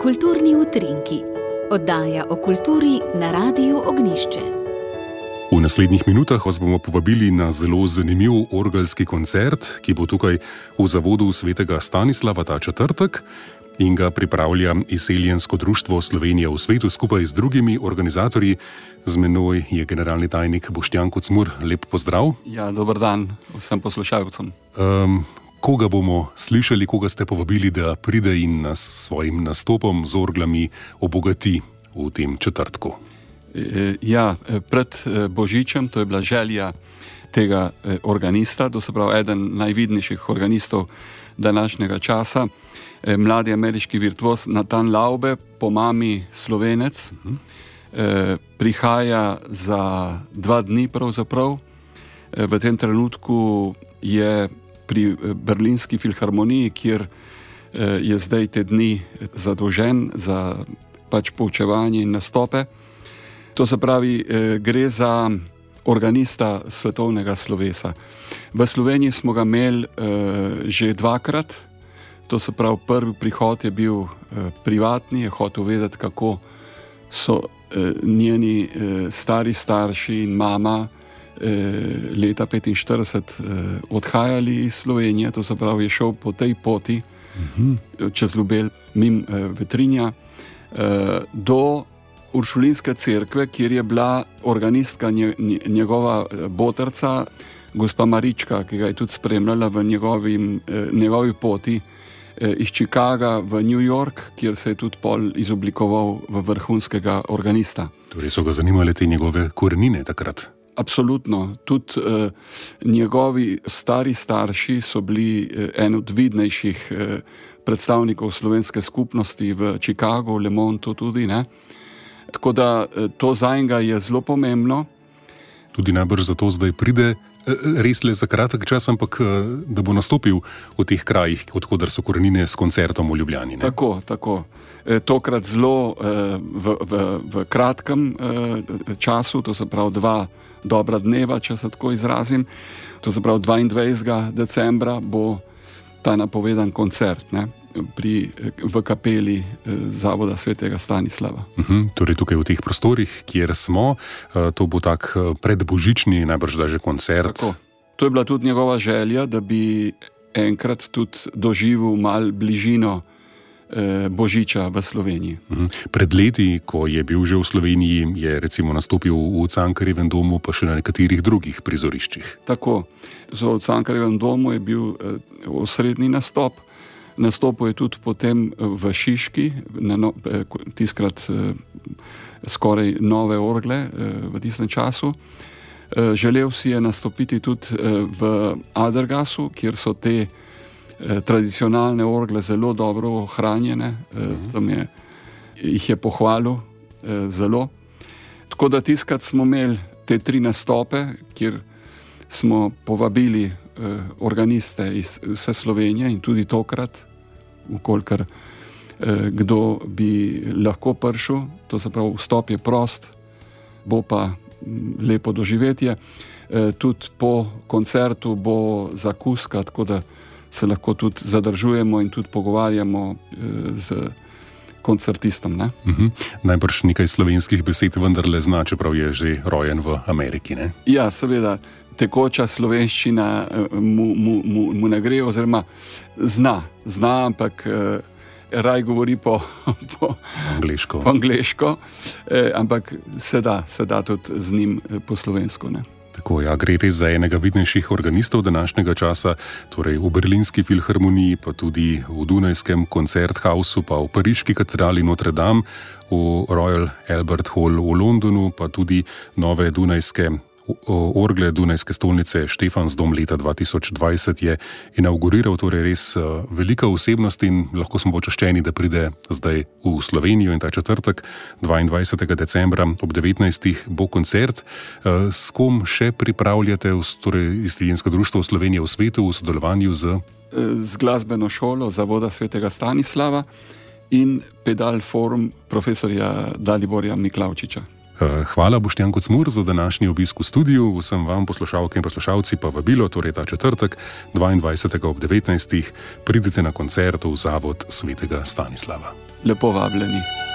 Kulturni utrinki, oddaja o kulturi na Radiu Ognjišče. V naslednjih minutah vas bomo povabili na zelo zanimiv orgelski koncert, ki bo tukaj v Zavodu svetega Stanislava ta četrtek in ga pripravlja Izseljensko društvo Slovenija v svetu skupaj z drugimi organizatorji. Z menoj je generalni tajnik Boštjan Kocmur. Lep pozdrav. Ja, dober dan vsem poslušalcem. Koga bomo slišali, koga ste povabili, da pride in nas s svojim nastopom z orglami obogati v tem četrtku? Ja, pred Božičem, to je bila želja tega organista, to se pravi eden najvidnejših organistov današnjega časa, mladi ameriški virtuoz Nathan Laube, po mami Slovenec, prihaja za 2 dni pravzaprav. V tem trenutku je pri Berlinski filharmoniji, kjer je zdaj te dni zadolžen za poučevanje in nastope. To se pravi, gre za organista svetovnega slovesa. V Sloveniji smo ga imeli že 2-krat, to se pravi, prvi prihod je bil privatni, je hotel vedeti, kako so njeni stari starši in mama leta 1945 odhajali iz Slovenije, to se pravi, je šel po tej poti čez Ljubelj, mimo Vetrinja, do Uršulinske cerkve, kjer je bila organistka njegova botrca, gospa Marička, ki ga je tudi spremljala v njegovi poti iz Chicaga v New York, kjer se je tudi pol izoblikoval v vrhunskega organista. Torej so ga zanimale te njegove korenine takrat? Absolutno. Tudi njegovi stari starši so bili en od vidnejših predstavnikov slovenske skupnosti v Chicagu, Le Montu tudi, ne? Tako da to zanjega je zelo pomembno. Tudi najbrž zato zdaj pride, res le za kratek čas, ampak da bo nastopil v teh krajih, odkudar so korenine, s koncertom v Ljubljani. Ne? Tako. Tokrat zelo v kratkem času, to se pravi 2 dobra dneva, če se tako izrazim. To se pravi 22. decembra bo ta napovedan koncert, ne? V kapeli Zavoda svetega Stanislava. Torej tukaj v teh prostorih, kjer smo, to bo tak predbožični, najbrž da že koncert. Tako. To je bila tudi njegova želja, da bi enkrat tudi doživel malo bližino Božiča v Sloveniji. Pred leti, ko je bil že v Sloveniji, je recimo nastopil v Cankarjevem domu, pa še na nekaterih drugih prizoriščih. Tako. V Cankarjevem domu je bil osrednji nastop. Nastopil je tudi potem v Šiški, tiskrat skoraj nove orgle v tistem času. Želel si je nastopiti tudi v Adergasu, kjer so te tradicionalne orgle zelo dobro ohranjene. Tam jih je pohvalil zelo. Tako da tiskrat smo imeli te 3 nastope, kjer smo povabili organiste iz vse Slovenije in tudi tokrat, ukolikor kdo bi lahko prišel, to se pravi, vstop je prost, bo pa lepo doživetje. Tudi po koncertu bo zakuska, tako da se lahko tudi zadržujemo in tudi pogovarjamo z koncertistom. Ne? Najbrž nekaj slovenskih besed vendarle zna, čeprav je že rojen v Ameriki, ne? Ja, seveda. Tekoča slovenščina mu ne gre, oziroma zna, ampak raj govori po angleško, ampak se da tudi z njim po slovensko. Ne? Tako, ja, gre res za enega vidnejših organistov današnjega časa, torej v Berlinski filharmoniji, pa tudi v Dunajskem koncerthausu, pa v Pariški katedrali Notre Dame, v Royal Albert Hall v Londonu, pa tudi nove dunajske orgle Dunajske stolnice Štefansdom leta 2020 je inauguriral, torej res velika osebnost in lahko smo počaščeni, da pride zdaj v Slovenijo in ta četrtek, 22. decembra ob 19. bo koncert. S kom še pripravljate, torej Izseljensko društvo Slovenija v svetu v sodelovanju z glasbeno šolo Zavoda svetega Stanislava in Pedal Forum profesorja Daliborja Miklavčiča. Hvala, Boštjan Kocmur, za današnji obisk v studiu. Vsem vam, poslušalke in poslušalci, pa vabilo, torej ta četrtek, 22. ob 19. pridite na koncert v Zavod svetega Stanislava. Lepo vabljeni.